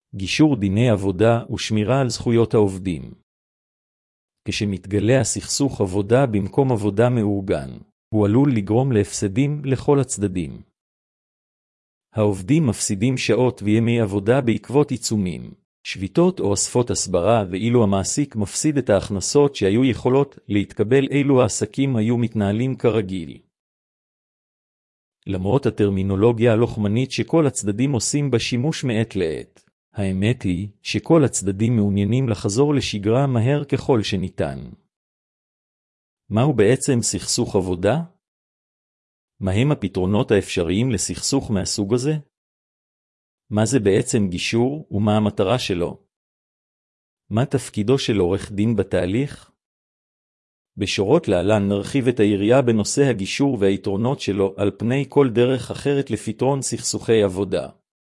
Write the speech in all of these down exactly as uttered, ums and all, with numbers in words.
גישור דיני עבודה ושמירה על זכויות העובדים. כשמתגלה הסכסוך עבודה במקום עבודה מאורגן, הוא עלול לגרום להפסדים לכל הצדדים. העובדים מפסידים שעות וימי עבודה בעקבות עיצומים, שביתות או אספות הסברה, ואילו המעסיק מפסיד את ההכנסות שהיו יכולות להתקבל אילו העסקים היו מתנהלים כרגיל. למרות הטרמינולוגיה הלוחמנית שכל הצדדים עושים בה שימוש מעת לעת, האמת היא שכל הצדדים מעוניינים לחזור לשגרה מהר ככל שניתן. מהו בעצם סכסוך עבודה? מהם הפתרונות האפשריים לסכסוך מהסוג הזה? מה זה בעצם גישור ומה המטרה שלו? מה תפקידו של עורך דין בתהליך? בשורות להלן נרחיב את היריעה בנושא הגישור והיתרונות שלו על פני כל דרך אחרת לפתרון סכסוכי עבודה.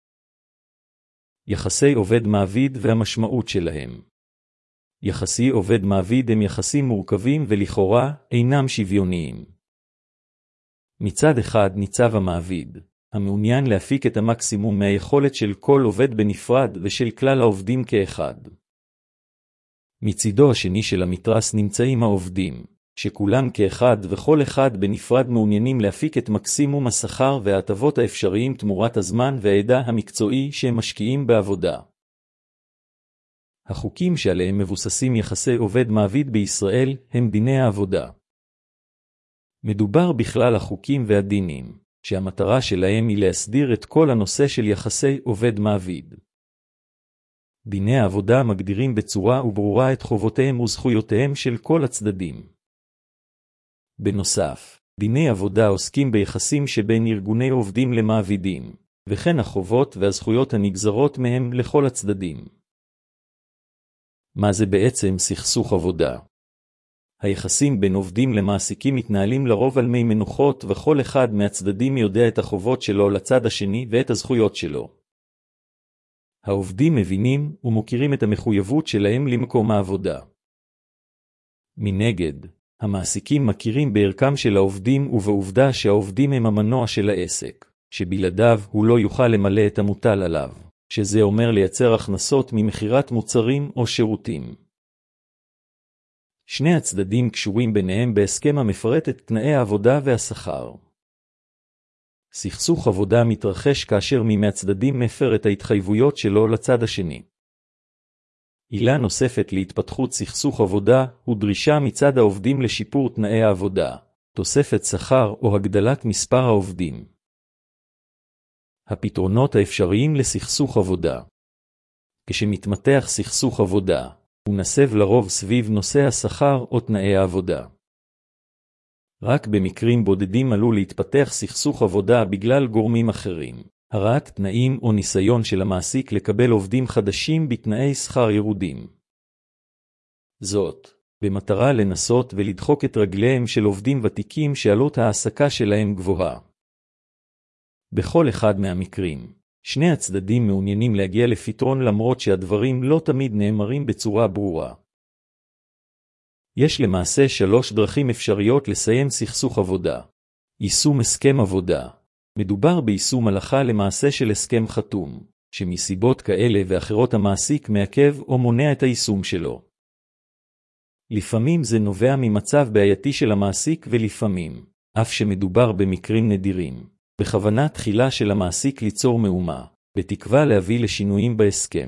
יחסי עובד-מעביד והמשמעות שלהם. יחסי עובד-מעביד הם יחסים מורכבים ולכאורה אינם שוויוניים. מצד אחד ניצב המעביד, המעוניין להפיק את המקסימום מהיכולת של כל עובד בנפרד ושל כלל העובדים כאחד. מצידו השני של המתרס נמצאים העובדים, שכולם כאחד וכל אחד בנפרד מעוניינים להפיק את מקסימום השכר וההטבות האפשריים תמורת הזמן והידע המקצועי שהם משקיעים בעבודה. החוקים שעליהם מבוססים יחסי עובד-מעביד בישראל הם דיני העבודה. מדובר בכלל החוקים והדינים, שהמטרה שלהם היא להסדיר את כל הנושא של יחסי עובד-מעביד. דיני העבודה מגדירים בצורה וברורה את חובותיהם וזכויותיהם של כל הצדדים. בנוסף, דיני עבודה עוסקים ביחסים שבין ארגוני עובדים למעבידים, וכן החובות והזכויות הנגזרות מהם לכל הצדדים. מה זה בעצם סכסוך עבודה? היחסים בין עובדים למעסיקים מתנהלים לרוב על מי מנוחות, וכל אחד מהצדדים יודע את החובות שלו לצד השני ואת הזכויות שלו. העובדים מבינים ומוכירים את המחויבות שלהם למקום העבודה. מנגד, המעסיקים מכירים בערכם של העובדים ובעובדה שהעובדים הם המנוע של העסק, שבלעדיו הוא לא יוכל למלא את המוטל עליו, שזה אומר לייצר הכנסות ממכירת מוצרים או שירותים. שני הצדדים קשורים ביניהם בהסכם המפרט את תנאי העבודה והשכר. סכסוך עבודה מתרחש כאשר מי מהצדדים מפר את ההתחייבויות שלו לצד השני. עילה נוספת להתפתחות סכסוך עבודה הוא דרישה מצד העובדים לשיפור תנאי העבודה, תוספת שכר או הגדלת מספר העובדים. הפתרונות האפשריים לסכסוך עבודה. כשמתמתח סכסוך עבודה, הוא נסב לרוב סביב נושא השכר או תנאי העבודה. רק במקרים בודדים עלול להתפתח סכסוך עבודה בגלל גורמים אחרים, הרעת תנאים או ניסיון של המעסיק לקבל עובדים חדשים בתנאי שכר ירודים. זאת, במטרה לנסות ולדחוק את רגליהם של עובדים ותיקים שעלות העסקה שלהם גבוהה. בכל אחד מהמקרים, שני הצדדים מעוניינים להגיע לפתרון למרות שהדברים לא תמיד נאמרים בצורה ברורה. יש למעשה שלוש דרכים אפשריות לסיים סכסוך עבודה. יישום הסכם עבודה. מדובר ביישום הלכה למעשה של הסכם חתום, שמסיבות כאלה ואחרות המעסיק מעכב או מונע את היישום שלו. לפעמים זה נובע ממצב בעייתי של המעסיק ולפעמים, אף שמדובר במקרים נדירים, בכוונה תחילה של המעסיק ליצור מהומה, בתקווה להביא לשינויים בהסכם.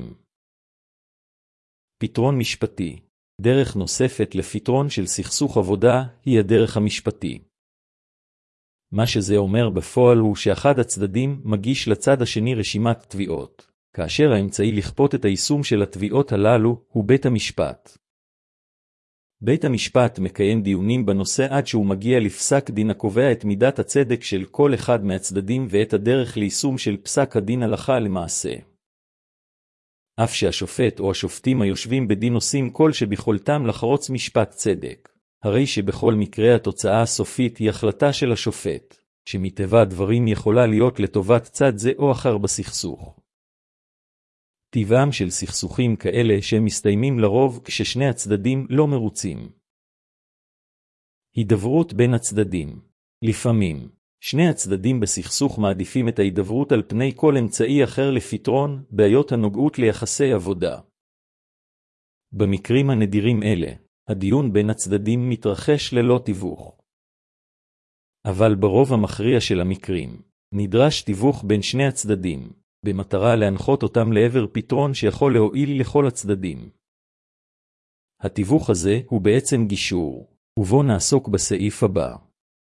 פתרון משפטי. דרך נוספת לפתרון של סכסוך עבודה היא הדרך המשפטי. מה שזה אומר בפועל הוא שאחד הצדדים מגיש לצד השני רשימת תביעות, כאשר האמצעי לכפות את היישום של התביעות הללו הוא בית המשפט. בית המשפט מקיים דיונים בנושא עד שהוא מגיע לפסק דין הקובע את מידת הצדק של כל אחד מהצדדים ואת הדרך ליישום של פסק הדין הלכה למעשה. אף שהשופט או השופטים היושבים בדין עושים כל שביכולתם לחרוץ משפט צדק, הרי שבכל מקרה התוצאה הסופית היא החלטה של השופט, שמטבע הדברים יכולה להיות לטובת צד זה או אחר בסכסוך. טבעם של סכסוכים כאלה שהם מסתיימים לרוב כששני הצדדים לא מרוצים. הידברות בין הצדדים. לפעמים, שני הצדדים בסכסוך מעדיפים את ההידברות על פני כל אמצעי אחר לפתרון בעיות הנוגעות ליחסי עבודה. במקרים הנדירים אלה, הדיון בין הצדדים מתרחש ללא תיווך. אבל ברוב המכריע של המקרים, נדרש תיווך בין שני הצדדים, במטרה להנחות אותם לעבר פתרון שיכול להועיל לכל הצדדים. התיווך הזה הוא בעצם גישור, ובו נעסוק בסעיף הבא.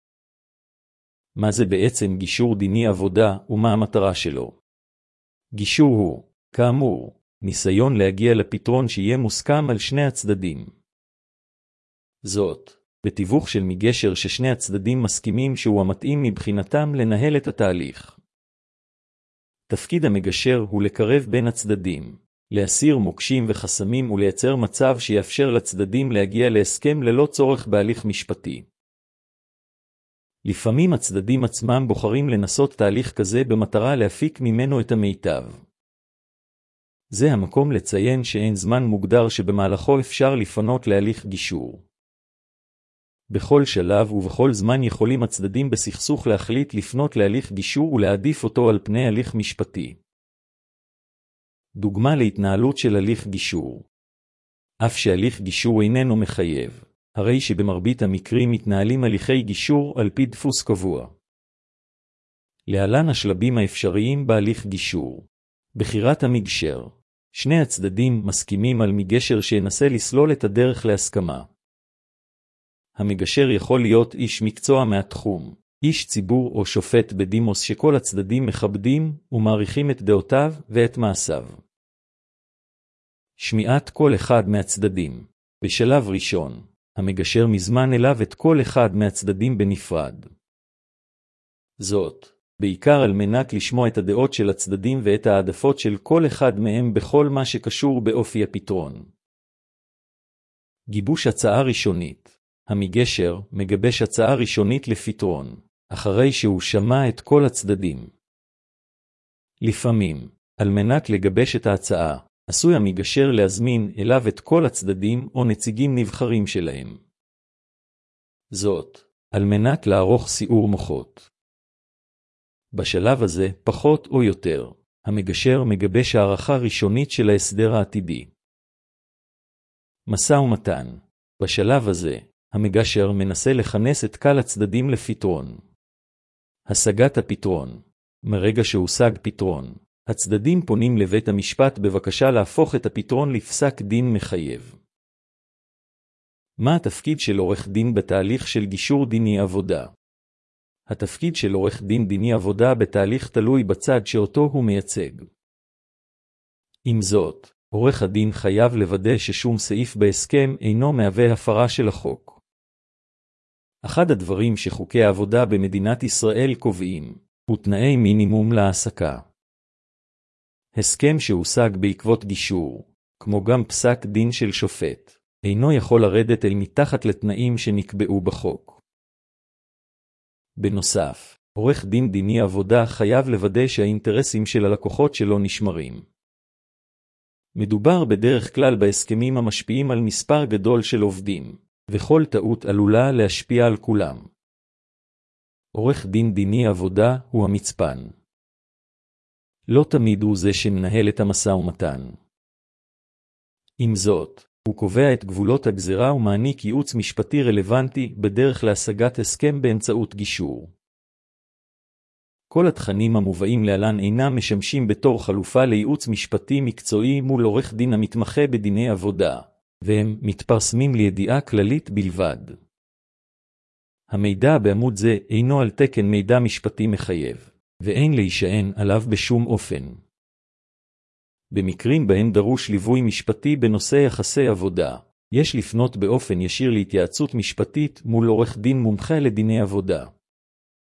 מה זה בעצם גישור דיני עבודה ומה המטרה שלו? גישור הוא, כאמור, ניסיון להגיע לפתרון שיהיה מוסכם על שני הצדדים. זאת, בתיווך של מגשר ששני הצדדים מסכימים שהוא המתאים מבחינתם לנהל את התהליך. תפקיד המגשר הוא לקרב בין הצדדים, להסיר מוקשים וחסמים ולייצר מצב שיאפשר לצדדים להגיע להסכם ללא צורך בהליך משפטי. לפעמים הצדדים עצמם בוחרים לנסות תהליך כזה במטרה להפיק ממנו את המיטב. זה המקום לציין שאין זמן מוגדר שבמהלכו אפשר לפנות להליך גישור. בכל שלב ובכל זמן יכולים הצדדים בסכסוך להחליט לפנות להליך גישור ולהעדיף אותו על פני הליך משפטי. דוגמה להתנהלות של הליך גישור. אף שהליך גישור איננו מחייב, הרי שבמרבית המקרים מתנהלים הליכי גישור על פי דפוס קבוע. להלן השלבים האפשריים בהליך גישור. בחירת המגשר. שני הצדדים מסכימים על מגשר שינסה לסלול את הדרך להסכמה. המגשר יכול להיות איש מקצוע מהתחום, איש ציבור או שופט בדימוס שכל הצדדים מכבדים ומעריכים את דעותיו ואת מעשיו. שמיעת כל אחד מהצדדים. בשלב ראשון, המגשר מזמן אליו את כל אחד מהצדדים בנפרד. זאת, בעיקר על מנת לשמוע את הדעות של הצדדים ואת העדפות של כל אחד מהם בכל מה שקשור באופי הפתרון. גיבוש הצעה ראשונית. המגשר מגבש הצעה ראשונית לפתרון, אחרי שהוא שמע את כל הצדדים. לפעמים, על מנת לגבש את ההצעה, עשוי המגשר להזמין אליו את כל הצדדים או נציגים נבחרים שלהם. זאת, על מנת לערוך סיעור מוחות. בשלב הזה, פחות או יותר, המגשר מגבש הערכה ראשונית של ההסדר העתידי. משא ומתן. בשלב הזה, המגשר מנסה לכנס את כל הצדדים לפתרון. השגת הפתרון. מרגע שהושג פתרון, הצדדים פונים לבית המשפט בבקשה להפוך את הפתרון לפסק דין מחייב. מה התפקיד של עורך דין בתהליך של גישור דיני עבודה? התפקיד של עורך דין דיני עבודה בתהליך תלוי בצד שאותו הוא מייצג. עם זאת, עורך הדין חייב לוודא ששום סעיף בהסכם אינו מהווה הפרה של החוק. אחד הדברים שחוקי העבודה במדינת ישראל קובעים, הוא תנאי מינימום להעסקה. הסכם שהושג בעקבות גישור, כמו גם פסק דין של שופט, אינו יכול לרדת אל מתחת לתנאים שנקבעו בחוק. בנוסף, עורך דין דיני עבודה חייב לוודא שהאינטרסים של הלקוחות שלו נשמרים. מדובר בדרך כלל בהסכמים המשפיעים על מספר גדול של עובדים, וכל טעות עלולה להשפיע על כולם. עורך דין דיני עבודה הוא המצפן. לא תמיד הוא זה שמנהל את המשא ומתן. עם זאת, הוא קובע את גבולות הגזרה ומעניק ייעוץ משפטי רלוונטי בדרך להשגת הסכם באמצעות גישור. כל התכנים המובאים להלן אינם משמשים בתור חלופה לייעוץ משפטי מקצועי מול עורך דין המתמחה בדיני עבודה, והם מתפרסמים לידיעה כללית בלבד. המידע בעמוד זה אינו על תקן מידע משפטי מחייב, ואין להישען עליו בשום אופן. במקרים בהם דרוש ליווי משפטי בנושא יחסי עבודה, יש לפנות באופן ישיר להתייעצות משפטית מול עורך דין מומחה לדיני עבודה.